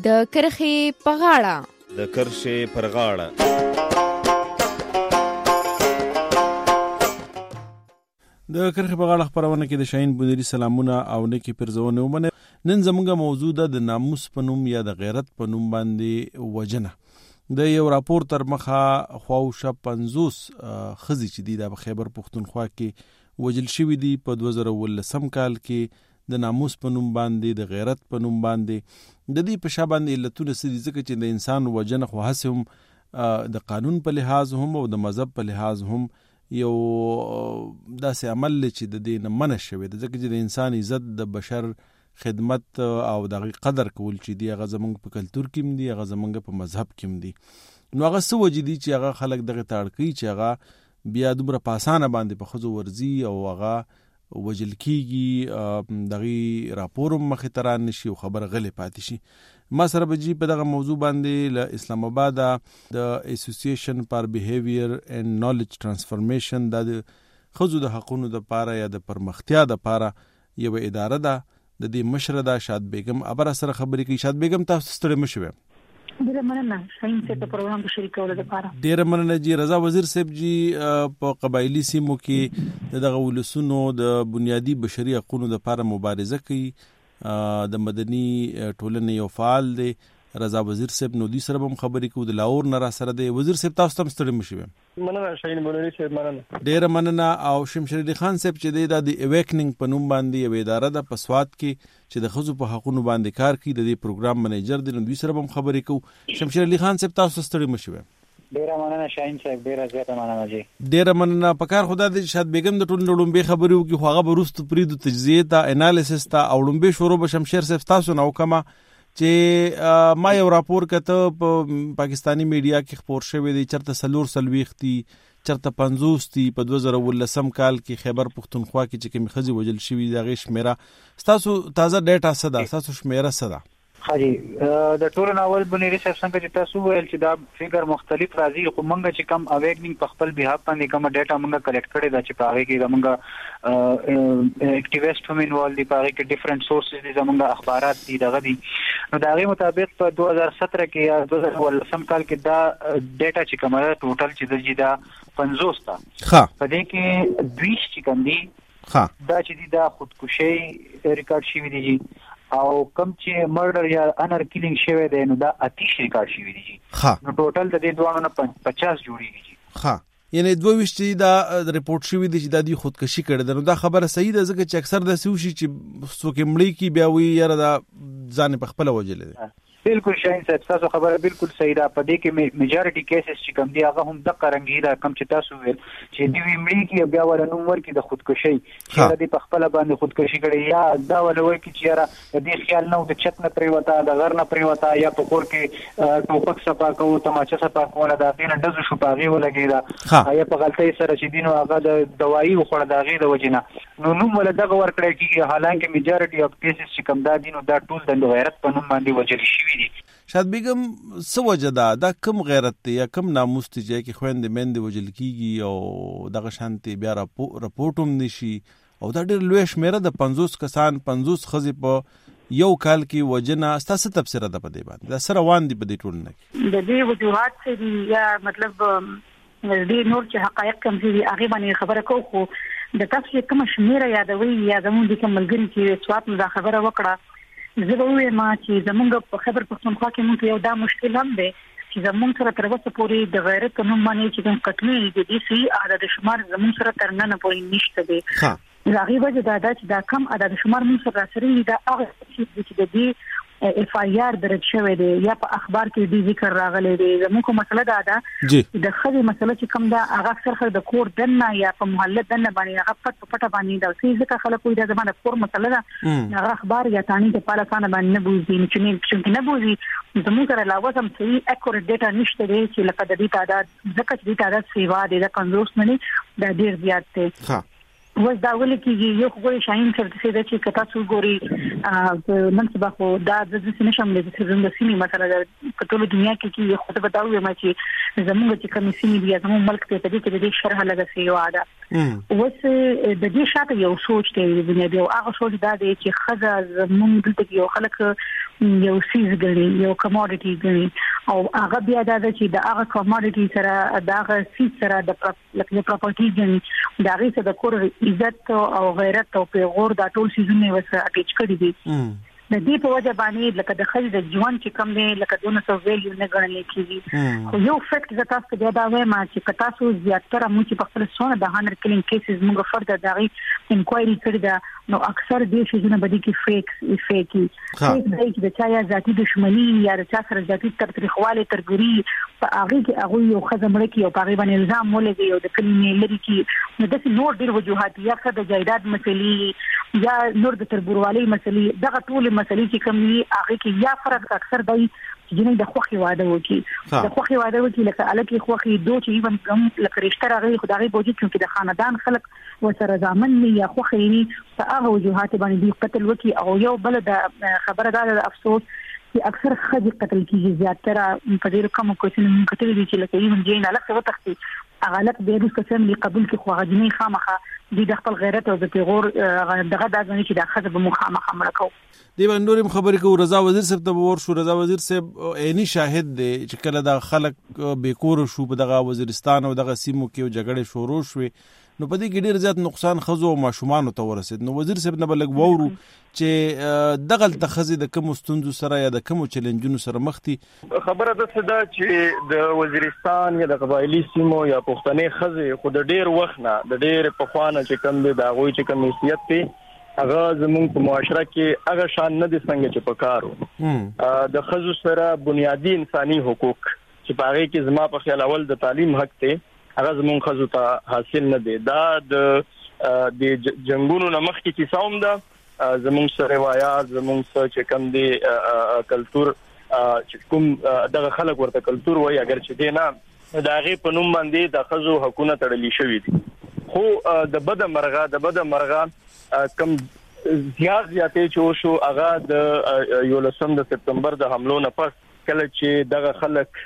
د کرښې په غاړه. د کرښې پر غاړه. د کرښې په غاړه خپرونه کې د شاهین بونیری سلامونه او نیکی پرزونه ومنه. نن زموږ موضوع ده د ناموس په نوم یا د غیرت په نوم باندې وجنه. د یو راپور تر مخه خواوشه 50 خزي چې دي د خیبر پښتونخوا کې وجل شوی دي په 2019 کال کې د ناموس په نوم باندې د غیرت په نوم باندې. د دې په شابه باندې علتونه سړي ځکه چې د انسان وجنه خو هڅه هم د قانون په لحاظ هم او د مذهب په لحاظ هم یو داسې عمل چې د دې نه منع شوی د ځکه چې د انسان عزت د بشر خدمت او د قدر کول چې دی هغه زمونږ په کلچر کې دی هغه زمونږ په مذهب کې دی. نو هغه څه وجې دي چې هغه خلک دغه تاړکي چې هغه بیا دومره په اسانه باندې په خزو ورزي او هغه وجل کیږي دغه راپور مخې ته را نشي او خبر غلې پاتې شي. ما سره بجی په دغه موضوع باندې له اسلام آباد د اسوسییشن فار بیهیویر اینڈ نالج ترانسفورمیشن د خزو د حقوقو د پاره یا د پرمختیا د پاره یو اداره ده د دې مشره ده شاد بیگم ابر سره خبرې کوي. شاد بیگم تاسو ستړي مشوي. ډیره مننه شاهین صاحب په پروګرام کې شریکولو لپاره. ډیره مننه جی. رضا وزیر صاحب جی په قبایلی سیمو کې دغه ولسونو د بنیادی بشري حقوقو لپاره مبارزه کوي. د مدني ټولنې یو فعال دی رضا وزیر صاحب. نو دې سره هم خبرې کوو د لاهور نه را سره دی. وزیر صاحب تاسو هم ستړي مشوي. مننه شاهین بونیری صاحب مننه. ډیره مننه. او شمشیر علي خان صاحب چې د اویکننګ په نوم باندې یو اداره ده په سواد کې چې د خزو په حقوقو باندې کار کوي د دې پروګرام منیجر دی. نو دوی سره هم خبرې کوو. شمشیر علي خان صاحب تاسو ستړي مشوي. ډیره مننه شاهین صاحب ډیره زیاته مننه جی. ډیره مننه. په کار خدا دې شاد بیگم د ټول لړومبه خبرو کې خو هغه بروست پریدو تجزیه تا انالیسس تا او لړومبه شروع به شمشیر صاحب تاسو نو کما چې ما یو راپور کته په پاکستانی میډیا کې خبر شوی دی چرته سلور سلويختي چرته 50 تی په 2019 کال کې خیبر پښتونخوا کې چې کوم خزي وجل شوی دا غي شمیره تاسو تازه ډیټا صدا تاسو شمیره صدا خاجي د ټول ناول بنيري صاحب څنګه چې تاسو ویل چې دا فګر مختلف راځي خو مونږ چې کم اویکننګ په خپل بهاب باندې کوم ډیټا مونږ کلیکټ کړی دا چې په هغه کې مونږ اکټیویست هم انوالو دي په هغه کې ډیفرنٹ سورسز دي زمونږ اخبارات دي دغه دي. نو دا غي مطابق په 2017 کې یا 2019 کال کې دا ډیټا چې کومه ټوټل چې د جدا 50 تا په دې کې 20 چې کوم دي دا چې دا خودکشي ریکارډ شوی دي او کم چې مرډر یا انر کیلینګ شوی دی نو دا 30 ریکارډ شوی دی. نو ټوټل د دې دوه نه 50 جوړیږي. یعنی 22 دا ریپورت شوی دی چې د دې خودکشي کړي ده. نو دا خبره صحیح ده ځکه چې اکثر د سوشي چې څوک مړی کی بیا وی یاره دا ځان په خپل وجل دي. بالکل شاهین صاحب تاسو خبره بالکل صحیح ده. په دې کې میجارټي کیسز چې کوم دي هغه هم د قرنګي دا کم چې تاسو ویل چې دی مړی کی بیا ول نو ور کې د خودکشي چې د په خپل باندې خودکشي کړي یا دا ول وای کی چې یاره د دې خیال نو د چت نه پریوتا د غر نه پریوتا یا په کور کې ټوپک صفا کوو تماچا صفا کوله دا دین دز شو پاغي ولګي دا یا په غلطۍ سره چې دینو هغه د دوايي وخوړ دا غي د وجنه نو ول دغه ور کړی کی حالانکه میجارټي اف کیسز چې کوم دا دینو دا ټول د غیرت په نوم باندې وجل شي. شاد بیگم څه وجه دا کم غیرت دی یا کم ناموس دی چې خويند مند وجل کیږي او دغه شانتي بیا راپورټوم نشي او دا ډېر لوی شمیره د 50 کسان 50 خزي په یو کال کې وجنه ستاسو تفسیر ده په دې باندې دا سره وان دي په دې ټول نه د دې وجوهات چې یا مطلب دې نور چې حقایق کم دي هغه باندې خبره کوو د تاسو کوم شمیره یادوي یا زموږ د کوملګری چې سوات مزه خبره وکړه زه به وایم چې زمونږ په خبر پښتونخوا کې موږ یو دا مشکل هم دی چې زمونږ سره تر اوسه پورې د غیرت په نوم باندې چې کوم قتلې دي چې عدد شمار زمونږ سره تر نن پورې نشته دی. هغه وجه دا چې دا کم عدد شمار موږ سره سره دا هغه چې د دې اف آی آر درج شوی دی یا په اخبار کې د ذکر راغلی دی. زموږ مسله دا ده د خځې مسله چې کوم دا هغه اکثر د کور دنه یا په محله دنه باندې هغه پټه باندې دا ځکه خلک وایي دا زموږ کور مسله ده هغه اخبار یا تانی د پاله ثانه باندې نه بوزي چې نه بوزي زموږ سره علاوه هم صحیح اکورټ ډیټا نشته دی چې لکه د دې تعداد ځکه چې د تعداد سیوا د 50 نه دا ډیر زیات دی. وځ دا ولې کېږي یو خو شاین سره د چې کتا څو ګوري نن سبا خو دا د دې نشم د څه د سیمې مثلا په ټول دنیا کې خو ته بتاوي ما چې زموږ چې کوم سیمې دي زموږ ملک ته د دې شرح لګسي یو عاده وس د دې شاته یو سوچ دی د دنیا دی او هغه سوچ دا دی چې خزه زموږ دلته یو خلک یو سیز ګڼي یو کموډټي ګڼي او هغه بیا دا چې د هغه کموډټي سره د هغه سیز سره د پراپرټي ګڼي دا غي څه د کور عزت او غیرت او پیغور دا ټول سيزونه وسه اټیچ کړی دي د دې په وجه باندې لکه د خځې د ژوند چې کم دی لکه دونه څو ویلیو نه ګڼل کېږي خو یو فیکټ زه تاسو ته دا وایم چې تاسو زیاتره موږ په خپل سونه د 100 کلینګ کیسز موږ فرد دغه انکوایري کړی دا نو اکثر دې شیزونه بده کې فیک دی چې د چا یا ذاتی دښمنی یا د چا سره ذاتی ترخواله ترګری په هغه کې هغه یو خزه مړ کی او په هغه باندې الزام ولګي او د کلمې لري کې نو د نور ډیر وجوهات یا د جایداد مسلې یا نور د تربوروالي مسلې دغه ټول مسلې چې کوم دي هغه کې یا فرق اکثر دی چې د خوخي واده وکي د خوخي واده وکي لکه الکه خوخي دوه چې ایون کم لکه رشتہ راغلي خدای بوجي چې د خاندان خلک وسره ځامن یا خوخي په هغه وجوهات باندې دی قتل وکي او یو بل د خبره ده افسوس چې اکثر خځې قتل کیږي زیاتره په ډیرو کمو کوڅونو موږ کتل دي چې لکه ایون جین الکه وتختي اغلب د روس قسم لی قبول کې خو غجنی خامخه د خپل غیرت او د پیغور دغه د ځنې چې د خځه به مخامخه مړکو دی باندې خبرې کو رضا وزیر صاحب ته ور شو رضا وزیر صاحب عیني شاهد دی چې کله د خلک بیکور شو په دغه وزیرستان او دغه سیمو کې جګړه شروع شوه نو په دې کې ډیر زیات نقصان خزو او ماشومان ته ورسید نو وزیر صاحب نه بلګ وورو چې دغه تخزي د کوم ستونزو سره یا د کوم چیلنجونو سره مخ دي خبره ده چې د وزیرستان یا د قبایلی سیمو یا پښتنې خزي خو د ډیر وخت نه د ډیر په خوانه چې کوم د غوي چې کوم حیثیت دی هغه زموږ په معاشره کې هغه شان نه دي څنګه چې پکارو د خزو سره بنیادی انساني حقوق چې پاره کې زما په خیال اول د تعلیم حق ته هغه زموږ خزو ته حاصل نه دي دا د جنگونو نمخ کې کیساوم ده زموږ سره روایت زموږ سره چې کوم دي کلچر چې کوم دغه خلک ورته کلچر وایي اگر چې دی نه دا غي په نوم باندې د خزو حقوقونه تړلې شوې دي خو د بد مرغه کم زیاتې چې شو هغه د 11 د سپتمبر د حملو نه پس کله چې دغه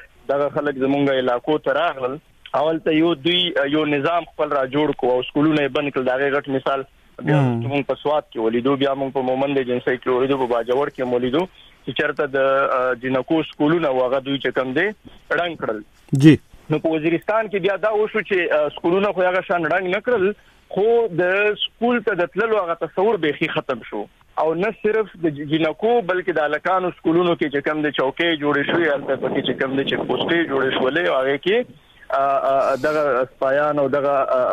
خلک زمونږ علاقو ته راغلل اول ته یو نظام خپل را جوړ کو او سکولونه بند کړل دا غټ مثال بیا موږ په سواد کې ولیدو بیا موږ په مومند جنسي کې ولیدو په باجوړ کې ولیدو چې چرته د جنکو سکولونه واغه دوی چې کم دي رنګ کړل جی نو په وزیرستان کې بیا دا وشو چې سکولونه خو هغه شان رنګ نه کړل خو د سکول ته د تللو هغه تصور به ختم شو او نه صرف د جنکو بلکې د الکانو سکولونو کې چې کم د چوکۍ جوړې شوې البته پکې چې کم د چک پوسټې جوړې شولې او هغه کې دغه سپایان او دغه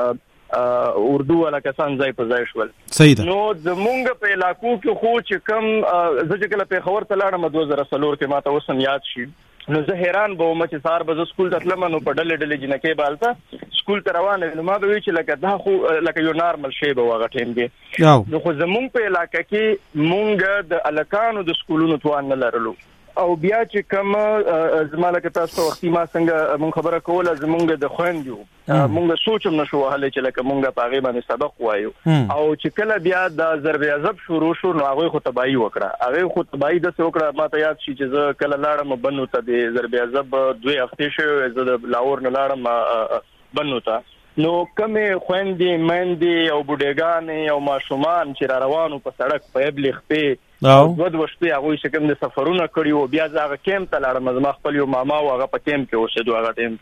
اردو ولا کسان ځای په ځای شول صحیح ده نو زمونږ په علاقو کې خو چې کم زه چې کله په خبر تلاړم 2003 کې ماته وسم یاد شي نو زه حیران به وم چې سار به سکول ته تلم نو په ډلې جنکې بالته سکول ته روانه نو ما به وی چې لکه دا خو لکه یو نارمل شی به واغ ټیم کې نو خو زمونږ په علاقې کې مونږ د الکانو د سکولونو توان نه لرلو او بیا چې کوم زماله تاسو وختي ما څنګه مون خبره کوله زمونږ د خويندو مونږ سوچم نشو هله چې لکه مونږ په هغه باندې سبق وایو او چې کله بیا د ضرب عذاب شروع شو نو هغه خو تباہي وکړه هغه خو تباہي د څه وکړه ما ته یاد شي چې زه کله لاړم بنو ته د ضرب عذاب 2 هفته شو زه د لاور نه لاړم بنو ته نو کومه خويندې مندې او بوډېګان او ماشومان چې روانو په سړک په ابلغ په ود وشته هغه چې کوم د سفرونه کړی او بیا ځاګه کیم ته لاړم زما خپل یو ماما او هغه په کیم کې اوسېدو هغه ټیم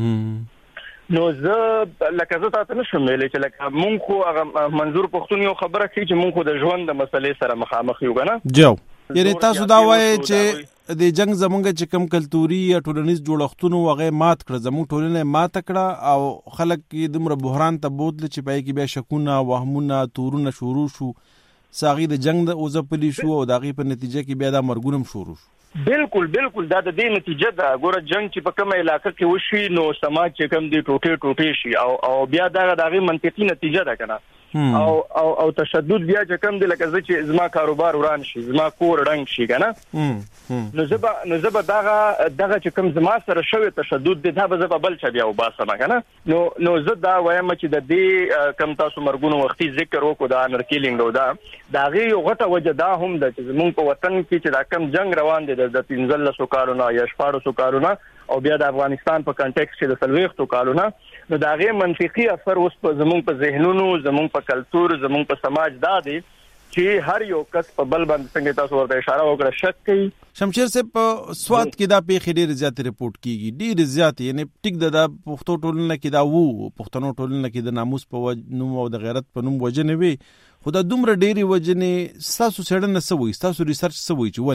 کې نو زه لکه زه تاسو نشم ویلې چې لکه مونږ خو هغه منظور پښتون یو خبره کوي چې مونږ خو د ژوند د مسلې سره مخامخ یو کنه جو یعنی تاسو دا وایي چې د جنگ زمونږ چې کم کلتوري یا ټولنیز جوړښتونه وغه مات کړ زموږ ټولنه مات کړه او خلک کې دمر بحران ته بوتل چې پای کې بیا شکونه وهمونه تورونه شروع شو ساغي د جنگ د اوزپلی شو او دغه په نتیجه کې بیا د مرګونم شروع شو بالکل دا د دې نتیجه ده ګوره جنگ چې په کومه علاقې کې وشي نو سماج چې کم دی ټوټه شي او بیا دغه منطقي نتیجه ده کنه او تشدد بیا چې کم دی لکه زه چې زما کاروبار وران شي زما کور ړنګ شي کنه نو زه به دغه چې کم زما سره شوی تشدد دی دا به زه بل چا بیا وباسم کنه نو زه دا وایم چې د دې کم تاسو مرګونو وختي ذکر وکړو دا انر کیلینګ او دا غي یو غټه وجه دا هم د چې زمونږ په وطن کې چې دا کم جنگ روان دي د 13 کالونو یا 14 کالونو او بیا د افغانستان په کنټیکس کې د 30 کالونو نو دا غي منطقي اثر اوس په زمونږ په ذهنونو زمونږ په کلچر زمونږ په سماج دا دي چې هر یو کس په بل باندې څنګه تاسو ورته اشاره وکړه شک کوي. شمشیر صاحب په سواد کې دا پیښې ډېر زیات ریپورت کیږي ډېر زیات یعنی ټیک د پښتو ټولنه کې دا پښتنو ټولنه کې د ناموس په نوم او د غیرت په نوم وجنه وي خو دا دومره ډېری وجنه تاسو څېړنه سوي تاسو ریسرچ سوي چې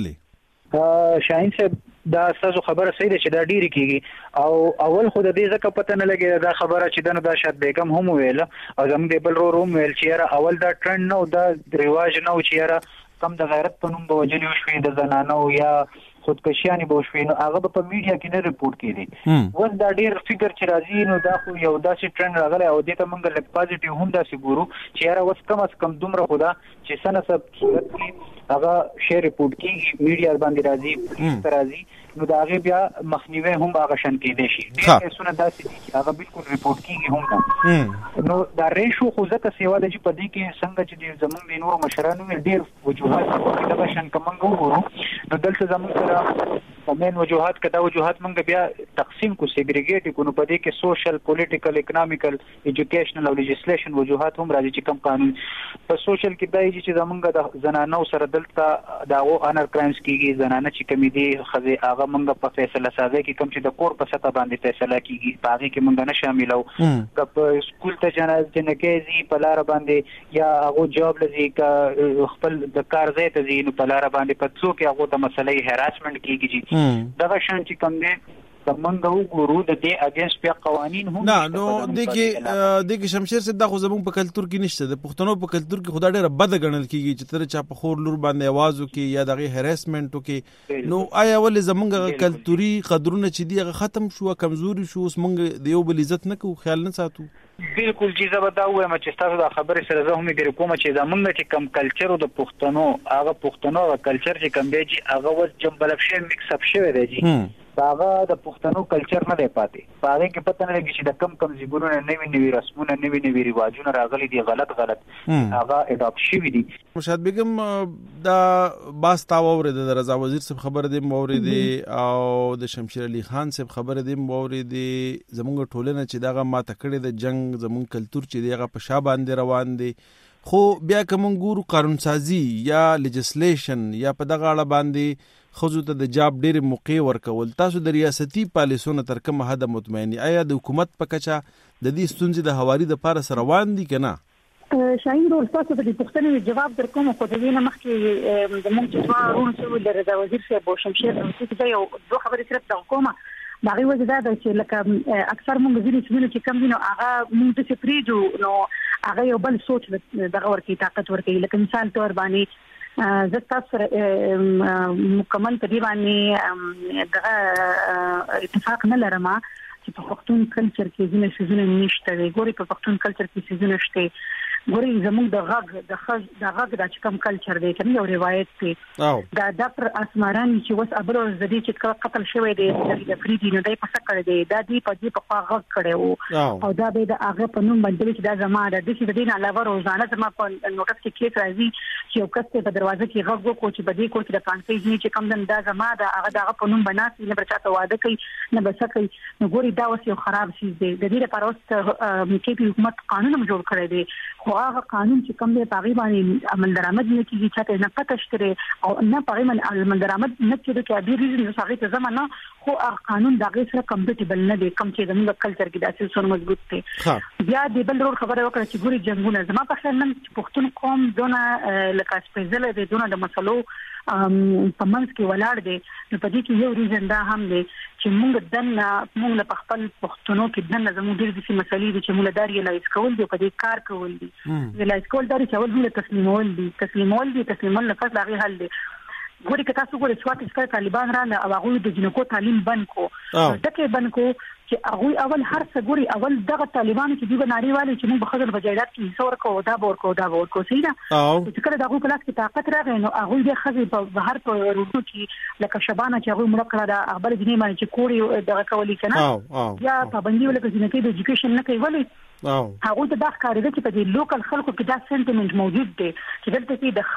ولې شاهین صاحب دا تاسو خبره صحیح ده چې دا ډیری کیږي او اول خو د دې ځکه پته نه لګي دا خبره چې دنه دا شاد بیگم هم ویل او زموږ د بل روم ویل چې اول دا ټرند نو دا رواج نو چې کم د غیرت په نوم به وجنې وشوي د زنانو یا خودکشیانې به وشوي نو هغه په میډیا کې نه ریپورت کیږي اوس دا ډیر فکر چې راځي نو دا خو یو داسې ټرند راغلی او دې ته موږ لږ پازیټیو هم داسې ګورو چې اوس کم از کم دومره خو دا چې څه نه څه صورت کې هغه شی ریپورت کیږي میډیا باندې راځي راځي نو دا هغه بیا مخنیوي هم هغه شان کېدې شي ډېر څه داسې دي هغه بالکل ریپورت کیږي هم نو دا ریشو خو ځکه سیوا د په دې کې څنګه چې زمونږ د نور مشرانو ډېر وجوهات دا شان کوم وګورو نو دلته زمونږ سره کمن وجوهات کدا وجوهات موږ بیا تقسیم کو سیګریګیټ کو نو په دې کې سوشل پولیټیکل اکونومیکل ایجوکیشنل او لیجسلیشن وجوهات هم راځي چې کوم قانون په سوشل کې دای چې زمونږ د زنانو سره دلته داغو انر کرایمز کیږي زنانه چې کمیډي خزه هغه موږ په فیصله سازي کې کوم چې د کور په سطح باندې فیصله کیږي باغې کې موږ نه شاملو په سکول ته جنکېزي په لار باندې یا هغه جاب لذي خپل د کار ځای ته ځي نو په لار باندې په څو کې هغه د مسلې هراسمنت کیږي دا شان چې کوم دي څنګه وګورو د دې اگینست بیا قوانين هم نه نو دغه شمشیر صاحب دا خو زموږ په کلچر کې نشته د پښتنو په کلچر کې خدای ډېر بد غنل کیږي چې تر چا په خور لور باندې आवाज وکي یا دغه هراسمنت وکي نو آیا ول زموږ کلچري قدرونه چې دی هغه ختم شو کمزوري شو اوس موږ د یو بل عزت نه کوو خیال نه ساتو بالکل چې زبر دا وایم چې تاسو دا خبره سره زه هم ګر کوم چې زمونږ چې کم کلچر د پښتنو هغه پښتنو کلچر چې کم دی چې هغه وس جمبلب شي مکس اپ شوی دی هغه د پښتنو کلچر نه دی پاتې هغه کې پته نه لګي چې د کم زیګورونه نوی رسمونه نوی رواجونه راغلي دي غلط هغه اډاپټ شوی دي. مشاد بیگم دا باس تا اورید د رضا وزیر صاحب خبر دی مورید او د شمشیر علي خان صاحب خبر دی مورید زمونږ ټولنه چې دغه ما تکړه د جنگ زمونږ کلچر چې دغه په شا باندې روان دي خو بیا کوم ګورو قانون سازي یا لیجسلیشن یا په دغه اړه باندې خزو ته د جاب ډېر موقع ورکول تاسو د ریاستي پالیسونو تر کومه حد مطمئنی آیا د حکومت په کچا د دې ستونزې د حواري د پاره سره روان دي کنه شاهین ډول تاسو د پښتنو جواب درکوم خو د دې نه مخکې د مونږ چې ورونه شو د رضا وزیر صاحب او شمشیر چې دا یو دوه خبرې سره د حکومت دا غوښتل وجه دا چې لکه اکثر مونږ ځینې چې کم دي نو هغه مونږ ته پریجو نو هغه یو بل سوچ دغه ورکی طاقت ورکی لکه مثال تور باندې زه تاسو سره مکمل په دی باندې دغه اتفاق نه لرم چې په پښتون کلچر کې ځینې شیزونه نشته وي ګوري په پښتون کلچر کې شیزونه شته ګوري زموږ د غږ د چکم کلچر دی کنه یو روایت دی دا پر اسماران چې وس ابرو زدي چې قتل شوی دی د فریدي نو دای په سکه دی دا دی په غږ کړو او دا به د هغه په نوم باندې چې دا زماده د دې دین علاوه روزانه زما په نوټس کې کیس راځي چې یو کس په دروازه کې غږ وکړي چې بدی کوي د فرانسیزي چې کم دا زماده هغه دغه په نوم بناسي نه برچاته واده کوي نه بسکه نو ګوري دا وس یو خراب شي دی د دې لپاره اوس کې حکومت قانون جوړ کړی دی خو هغه قانون چې کوم دی پاغي باندې عمل درآمد نه کیږي چې نه پته شته او نه پاغي باندې عمل درآمد نه کیږي چې ابي ریزن هغه ته زمانه خو هغه قانون دغه سره کمپټیبل نه دی کوم چې زموږ کلچر کې داسې څونه مضبوط دی بیا د بل ډول خبره وکړه چې ګوري جنگونه زما په خیال نن پښتون قوم دونه لکه سپېڅل دی دونه د مسلو په منځ کې ولاړ دی نو په دې کې یو ریزن دا هم دی چې موږ په خپل پښتنو کې دنه زموږ ډېر دي مسلې دي چې موږ داري لایس کول دي په دې کار کول دي لایس کول داري چې ول تسلیمول دي نه فاصله غي حل دي ګوري که تاسو ګورئ چې طالبان را او هغه د جنکو تعلیم بند کو دغه بند کو چې هغه اول هر څه ګوري اول دغه طالبانو چې دوی ناری والي چې موږ بخښل بجایدات کې حصہ ورکو دا ورکو سیدا چې کله دغه کلاس کې طاقت راغی نو هغه د خزي په بهر په روټو کې لکه شبانه چې هغه مړ کړه د خبر دې باندې چې کوړي دغه کولی کنه یا پابندي ولکه چې نه کې د ایجوکیشن نه کوي ولی هغه د داخ کاری چې په دې لوکل خلکو کې دا سنټیمنت موجود دی چې دلته کې د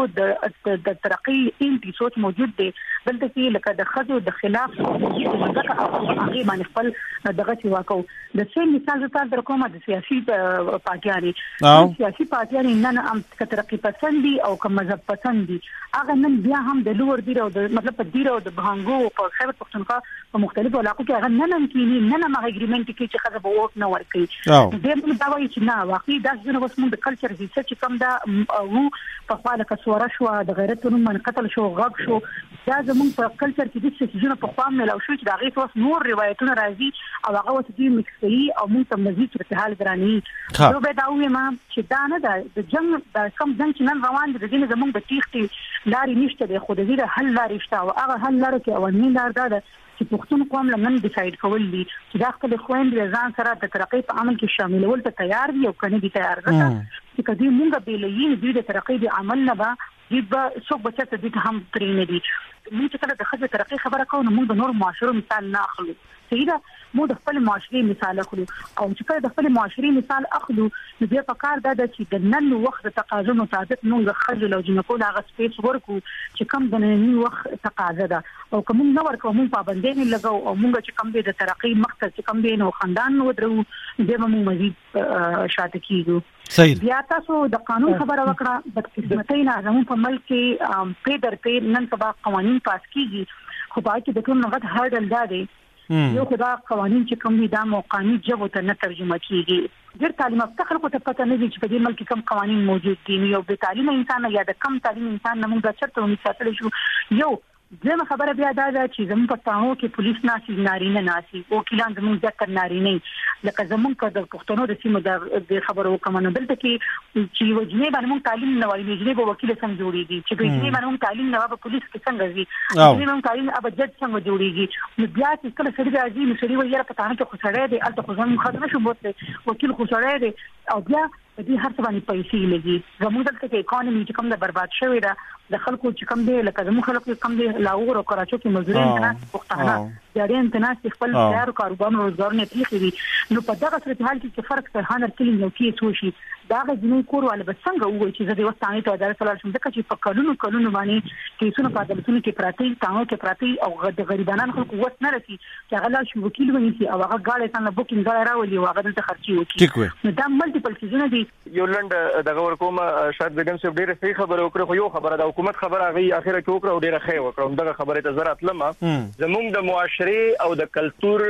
خزو د ترقی انټي سوچ موجود دی دلته کې لکه د خزو د خلاف دغه هغه باندې خپل دغه چې واکو د څه مثال زته در کومه د سیاسي پارټیاني سیاسي پارټیاني نن هم ترقی پسند دي او کوم مذهب پسند دي هغه نن بیا هم د لور دی او د مطلب په دیره او د بهانګو په خیبر پختونخوا په مختلفو علاقو کې هغه نن کې نن ما اګریمنت کې چې خزه به ووټ نه ورکړي دغه دا وایي چې نه واقعي دا څنګه اوس موږ د کلچر هیڅ چې کوم دا وو په خاله کسوره شو د غیرتونو من قتل شو غږ شو دا زموږ په کلچر کې د څه څه په خام ملو شو چې دا غي اوس نور روایتونه راځي او هغه اوس دې مکسي او موږ ته مزید په حال دراني نو به دا وې ما چې دا نه د جنگ د کم جنگ چې نن روان دي د دې زموږ د تیختي لاري نشته د خو د دې حل لاري شته او هغه حل لاري کې اولنی لار ده چې پښتون قوم لمن ډیساید کول دي چې دا خپل خويند ځان سره د ترقی په عمل کې شاملول ته تیار دي او کنه دي تیار ده چې کدی مونږ به لین دي د ترقی د عمل نه به دې څوک بچته دي هم ترې نه دي موږ چې کله د خځې ترقی خبره کوو نو موږ د نور معاشرو مثال نه اخلو سیده مو د خپل معاشري مثال اخلو او چې کله د خپل معاشري مثال اخلو نو بیا په کار دا چې د نن وخت تقاضا مطابق موږ خځې لو جنکو لا غ سپیس ورکو چې کم د نن وخت تقاضا ده او کوم نو ورکو موږ پابندۍ نه لګاو او موږ چې کم د ترقی مقصد چې کم د نو خاندان ودرو دغه موږ مزید شاته کیږو بیا تاسو د قانون خبره وکړه د قسمتۍ نه زموږ په ملک کې پیدر په نن سبا قوانين پاس کیږي خو باید د کوم نغد هرډل ده یو خدا قوانين چې کوم دي دا موقاني جبو ته نه ترجمه کیږي ډېر تعلیم یافته خلکو ته پته نه دي چې په دې ملک کوم قوانين موجود دي یو به تعلیم انسان یا د کم تعلیم انسان نه موږ چرته ونی ساتل شو یو زما خبره بیا دا چې زموږ په تاڼو کې پولیس ناسي نارینه ناسي وکیلان زموږ ځکه نارینه لکه زموږ د پښتنو د سیمو د خبرو کومه دلته کې چې وجنه باندې موږ تعلیم نه وایي وجنه به وکیل څنګه جوړیږي چې وجنه باندې موږ تعلیم نه وایي پولیس کې څنګه وي وجنه موږ تعلیم اب جج څنګه جوړیږي نو بیا چې کله سړي راځي نو سړي وایي په تاڼو کې خسړې دي الته خو ځم خدای شو بوته وکیل خسړې دي او بیا دې هر څه باندې پیسې لګي زموږ دلته کې اکانومي چې کوم د برباد شوی ده د خلکو چې کوم دی لکه زموږ خلکو کوم دی لاهور او کراچۍ کې مزدوري نه پښتانه جاري انتناس خپل کار کاروبار روزګار نه پیخي نو په دغه صورت حال کې فرق تر هانر کلین یو کې توشي دا غوښنه کور ول به څنګه وایي چې زه د وستانې ته عدالت ولاړ شم ځکه چې په کلونو باندې کیسونه په عدالتونو کې پراتی تاو کې پراتی او د غریبانو خلکو وس نه رسي چې هغه لا شو وکیل ونیسي او هغه غاړه څنګه بوکینګ غاړه راولي او هغه د خرچي وکړي نو دا ملټیپل سیزونه دي یو لند دغه ورکوم شاد بیگم صاحب ډیره صحیح خبره وکړه خو یو خبره د حکومت خبره غي اخره کې وکړه ډیره ښه وکړه دغه خبره ته زرات لمه زموږ د معاشري او د کلچر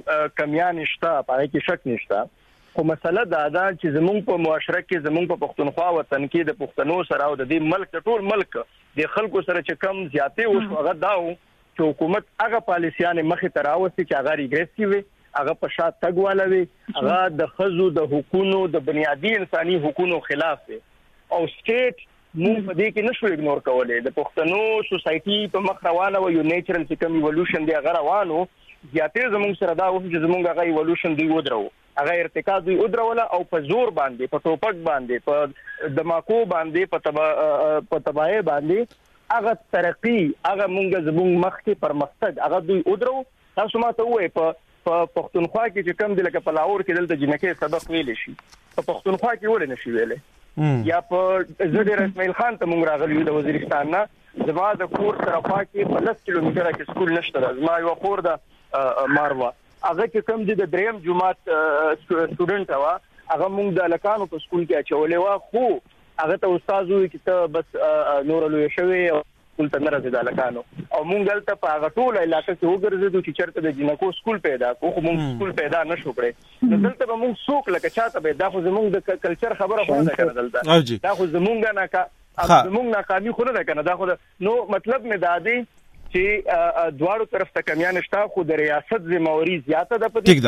کمیان نشته پای کې شک نشته خو مسله دا ده چې زموږ په معاشره کې زموږ په پښتونخوا وطن کې د پښتنو سره او د دې ملک د ټول ملک د خلکو سره چې کم زیاتې او هغه داو چې حکومت هغه پالیسيانه مخې ته راوستي چې هغه ریګریسیو هغه په شات تګوالوي هغه د خزو د حقوقو د بنیادی انساني حقوقو خلاف دی او سټیټ موږ په دې کې نشو اګنور کولای د پښتنو سوسايټي په مخ روانه و یو نیچرل سیکم ایوولوشن دی هغه روانو زیاتې زموږ سره دا و چې زموږ هغه ایوولوشن دی ودرو هغه ارتکاز دی ودروله او په زور باندې په ټوپک باندې په دماکو باندې په تباہي باندې هغه ترقی هغه مونږ زموږ مخ کې پرمختګ هغه دوی ودرو تاسو ما ته وایي په پښتونخوا کې چې کم د لکه په لاهور کې دلته جنکه سبق ویل شي په پښتونخوا کې ولې نشي ویلې یا په زړه اسماعیل خان ته مونږ راغلی د وزیرستان نه زما د کور سره پاکي په 10 کیلومتره کې سکول نشته زما یو خور د ماروا هغه چې کم دي د دریم جماعت سټوډنټ وا هغه مونږ د لکانو په سکول کې اچولې وا خو هغه ته استاد وی چې ته بس نور لوي شوی سکول ته نه راځي د لکانو او مونږ دلته په هغه ټول علاقې کې وګرځېدو چې چرته د جنکو سکول پیدا کو خو مونږ سکول پیدا نشو کړې نو دلته به مونږ څوک لکه چاته به دا خو زمونږ د کلچر خبره خو نه کنه دلته دا خو زمونږ نه کا زمونږ ناکامي خو نه کنه دا خو نو مطلب مې دا دی چې دواړو طرف ته کمیان شته خو د ریاست ذمہواری زیاته ده په دې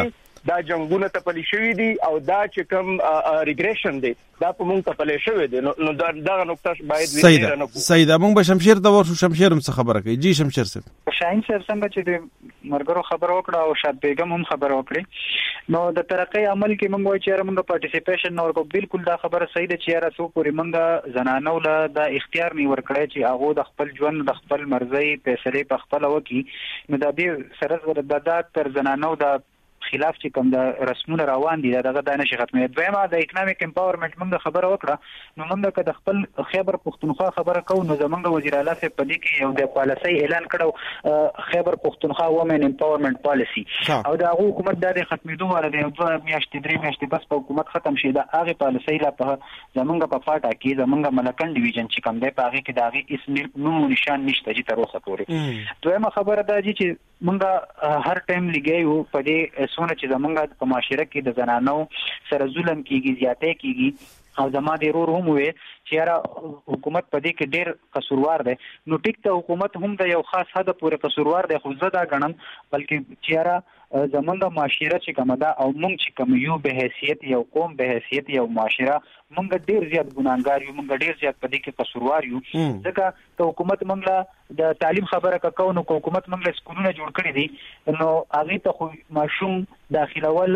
دا جنگونه تپلی شوی دي او دا چې کوم ریګریشن دی دا په موږ تپلی شوی دی. نو دا نقطه باید ویره نه کوو. سیدا موږ به شمشیر ته ورشو. شمشیر هم څه خبره کوي؟ جی شمشیر صاحب. شاهین صاحب څنګه چې د مرګرو خبر وکړه او شاد بیگم هم خبر وکړي نو د ترقی عمل کې موږ وایو چې موږ پارټیسیپیشن نو کو بالکل دا خبره صحیح ده چې را سو پوری موږ زنانو له د اختیار نه ورکړی چې هغه د خپل ژوند د خپل مرزي فیصله په خپل وکي. نو دا به سره د تر زنانو د خلاف چې کوم د رسمونه روان دي دغه د نشي ختمه. دویمه د اکونومیک امپاورمنت موږ خبره وکړه نو موږ که د خپل خیبر پختونخوا خبره کوو نو زمونږ وزیر اعلی صاحب په دې کې یو د پالیسي اعلان کړو خیبر پختونخوا وومن امپاورمنت پالیسي او د حکومت د ختمېدو وړ د 2 میاشتې 3 میاشتې بس په حکومت ختم شي دا هغه پالیسي لا په زمونږ په فاټا کې زمونږ ملکن ډیویژن چې کوم دی په هغه کې د هغه اسم نوم نشان نشته چې تر اوسه پورې. دویمه خبره دا چې موږ هر ټایم لګیو په دې سونه چې زمونږ په معاشره کې د زنانو سره ظلم کیږي زیاتې کیږي او زما د ورور هم وي چې را حکومت په دې کې ډېر قصوروار دی. نو ټیک ته حکومت هم د یو خاص حد پورې قصوروار دی خو زه دا ګڼم بلکې چې را زمونږ معاشره چې کومه ده او موږ چې کوم یو به حیثیت یو قوم به حیثیت یو معاشره موږ ډېر زیات ګناهګار یو موږ ډېر زیات په دې کې قصوروار یو. ځکه ته حکومت موږ د تعلیم خبره کوو نو حکومت موږ سکولونه جوړ کړی دي نو هغه ته خو ماشوم داخلول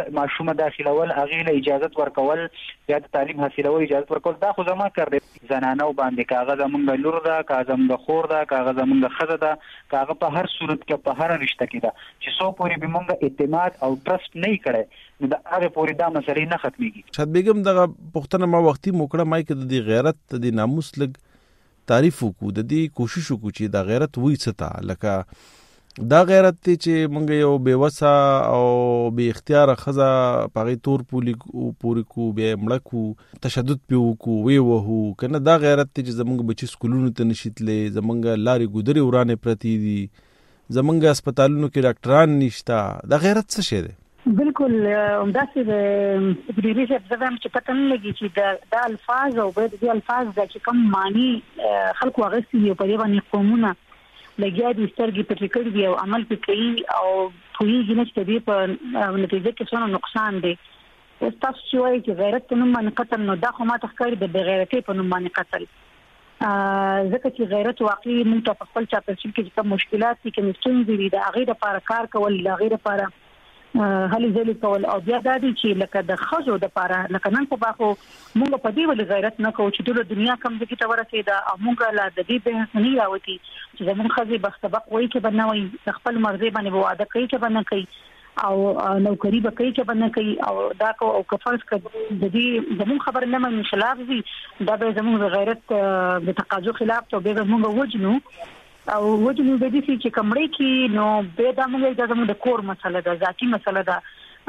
هغه له اجازه ورکول یا د تعلیم حاصلول اجازه ورکول دا خو زما کار دی. زنانو باندې کاغذ موږ لور ده کاغذ موږ خور ده کاغذ موږ خزه ده کاغذ په هر صورت کې په هر رشته کې ده چې سو پوری به موږ اعتماد او ټرست نه کړي نو دا هغه پوری دا مسلې نه ختميږي. شاد بیگم دغه پښتنه ما وختي موکړه مای کې د غیرت د ناموس لګ تعریف وکړو د دې کوشش وکړو چې دا غیرت وای ستا لکه دا غیرت چې مونږ یو بیوسا او بی اختیار خزا پغی تور پوری کو به مړکو تشدد پیو کو وی وهو کنه دا غیرت چې زمونږ بچی سکولونو ته نشیتلې زمونږ لارې ګودري ورانه پرتی دي زمونږ هسپتالونو کې ډاکټران نشتا دا غیرت څه شی دی؟ بالکل همداسې د ګریری ځم چې پته نه لګي چې د الفاظ او د الفاظ د چې کوم معنی خلکو هغه سی په دې باندې قومونه لګیا دي سترګې پټې کړې دي او عمل کوي او پوهیږي نه چې دې په نتیجه کې څونه نقصان دی. تاسو چې وایي چې غیرت په نوم باندې قتل نو دا خو ما تخکاري د بغیرتۍ په نوم باندې قتل ځکه چې غیرت واقعي موږ ته په خپل چاپېریال کې کوم مشکلات دي کوم ستونزې دي د هغې لپاره کار کول د هغې لپاره هلي ځلې کول او بیا دا دي چې لکه د ښځو دپاره لکه نن سبا خو موږ په دې ولې غیرت نه کوو چې ټوله دنیا کوم ځای ته ورسېده او موږ لا د دې بحث نه راوتي چې زموږ ښځې بختبق وایي چې به نه وایي د خپل مرضۍ باندې به واده کوي چې به نه کوي او نوکری به کوي چې به نه کوي او دا کو او کفرض کړي د دې زموږ خبر نه من خلاف دي دا به زموږ غیرت د تقاضو خلاف ته به موږ وجنو او وجنو به دي چې کمړې کې نو به دا موږ د زموږ د کور مسله ده ذاتی مسله ده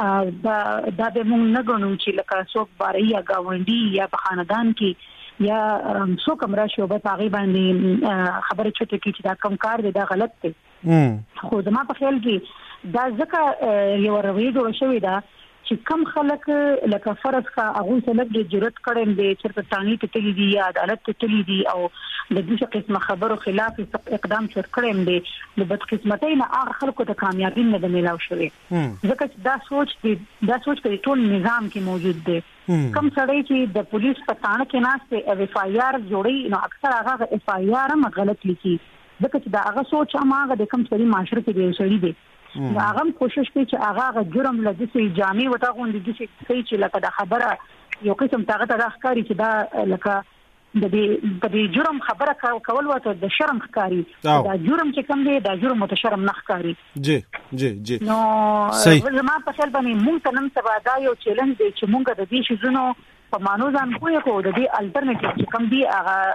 دا به موږ نه غنو چې لکه څوک باري یا گاونډي یا په خاندان کې یا څوک امر شو به هغه باندې خبره چته کې چې دا کم کار دی دا غلط دی. خو زما په خیال کې دا ځکه یو رویه جوړ شوې ده چې کم خلک لکه فرض کا هغه سلک د جرأت کړي دي چې تانی ته تللی دي یا عدالت ته تللی دي او د دې قسمه خبرو خلاف اقدام کړي دي د بدقسمتۍ نه هغه خلکو ته کامیابی نه ملاو شوی ځکه چې دا سوچ په ټول نظام کې موجود دی. کم سړی چې د پولیس په تانه کې ناشته اف آی آر جوړي نو اکثر هغه اف آی آر هم غلط لیکي ځکه چې دا هغه سوچ هغه د کم سړي معاشره کې دی سړي دی هغه کوشش کوي چې هغه جرم لږه جامع وتا غونډي دي چې لکه دا خبره یو قسم طاقت راخکاری چې دا لکه د دې جرم خبره کول وته د شرم ښکاری دا جرم چې کوم دی دا جرم مت شرم نه ښکاری. جی نو زما په خیال باندې مونږ ته نن سبا دا یو چیلنج دی چې مونږ د دې شزونو په مانو ځان کوی کو د دې الټرنیټیو چې کوم دی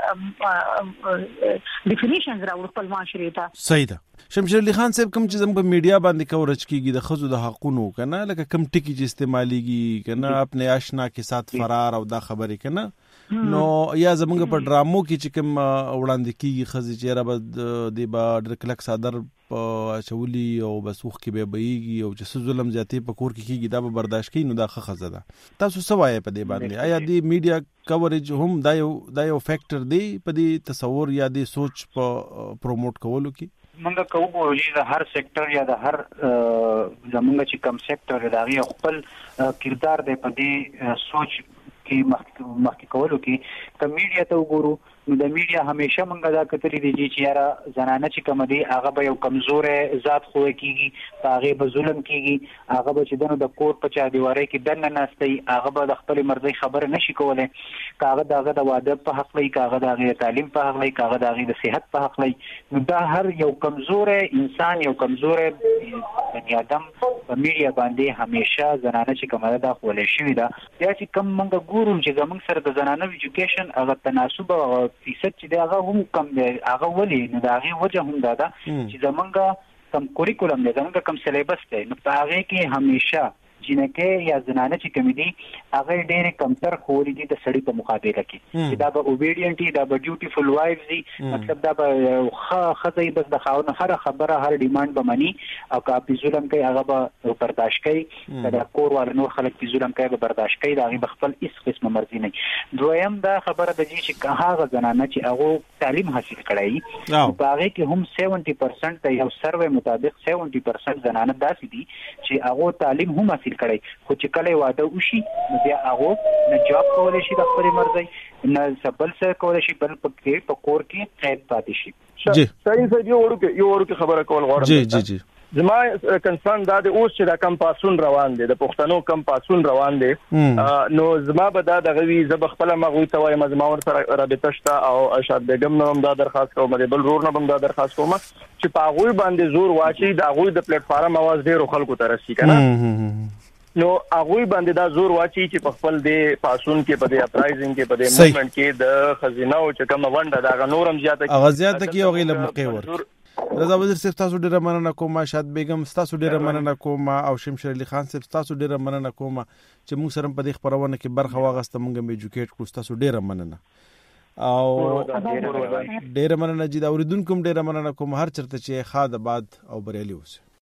هغه ډیفینیشنز راوړل خپل معاشري ته. صحیح ده. شمشیر علي خان صاحب کوم چې زموږ میډیا باندې کورچ کیږي د خزو د حقونو کنه لکه کم ټکی چې استعماليږي کنه خپل آشنا کې سات فرار او دا خبرې کنه نو یا زموږ په ډرامو کې چې کوم وړاندې کیږي خزي چې را به د با ډرکلک صادر په چولي او بسوخ کې به بيږي او چې ظلم زیاتې په کور کې کیږي دا به برداشت کوي نو دا خزه ده. تاسو سوای په دې باندې آیا د میډیا کوریج هم دا یو فیکٹر دی په دې تصور یا د سوچ په پروموټ کولو کې؟ منګه کوو چې د هر سېکټر یا د هر زمونږ چې کم سېکټر دا غي خپل کردار دی په دې سوچ کې مخکې کولو کې که میډیا ته وګورو نو د میډیا همیشه مونږ دا کتري دي چې یاره زنانه چې کوم دي هغه به یو کمزورې ذات خو کیږي هغه به ظلم کیږي هغه به چې دنو د کور په چا دیواري کې دنه ناستي هغه به د خپل مرزي خبره نشي کولای کاغه دغه د واده په حق لري کاغه دغه تعلیم په حق لري کاغه دغه د صحت په حق لري نو دا هر یو کمزورې انسان یو کمزورې بنی آدم په میډیا باندې همیشه زنانه چې کومه ده خولې شوې ده یا چې کم مونږ ګورو چې زمونږ سره د زنانه ایجوکیشن هغه تناسب فیصد چې دا هغه هم کم دی هغه ولې نو دا هغه وجه هم دا چې زمونږ کم کوریکولم دی زمونږ کم سلیبس دی نو په هغه کې همیشه جنکه یا زنانه چې کوم دي هغه ډېر کمتر خوري دي د سړي په مقابله کې چې دا به اوبیډینټي دا به ډیوټیفل وایفز دي مطلب دا به خزي بس د خاون هر خبره هر ډیماند به مني او که ظلم کوي هغه به برداشت کوي دا کور وال نور خلک په ظلم کوي به برداشت کوي دا به خپل هیڅ قسمه مرزي نه دویم دا خبره د چې هغه زنانه چې هغه تعلیم حاصل کړي په هغه کې هم 70% د یو سروې مطابق 70% زنانه داسې دي چې هغه تعلیم هم حاصل کړي خو چې کله واده وشي نو بیا هغه نه جاب کولای شي د خپل مرزي نه سبل څه کولای شي بل په کور کې قید پاتې شي جی شاین صاحب یو ورکه خبره کول غواړم جی زما کنسرن دا د اوس چې دا کم پاسون روان دي د پښتنو کم پاسون روان دي نو زما به دا د غوي زب خپل مغوي توای مزماور سره رابطه شته او ارشاد بیگم نوم دا درخواست کوم د بل رور نه بم دا درخواست کوم چې په غوي باندې زور واچي دا غوي د پلیټ فارم आवाज ډیرو خلکو ته رسي کنه نو هغه باندې دا زور واچي چې په خپل د پاسون کې په د اپرایزینګ کې په د موومېنټ کې د خزینه او چې کوم ونده دا نورم زیاته کې او غیله مقیور رضا وزیر صاحب تاسو ډیره مننه کوم شاد بیگم تاسو ډیره مننه کوم او شمشیر علي خان صاحب تاسو ډیره مننه کوم چې موږ سره په دې خبرونه کې برخه واغسته موږ هم ایجوکیټ کړو تاسو ډیره مننه او ډیره مننه چې دا اوریدونکو ډیره مننه کوم هر چرته چې خاد آباد او بریالي اوسه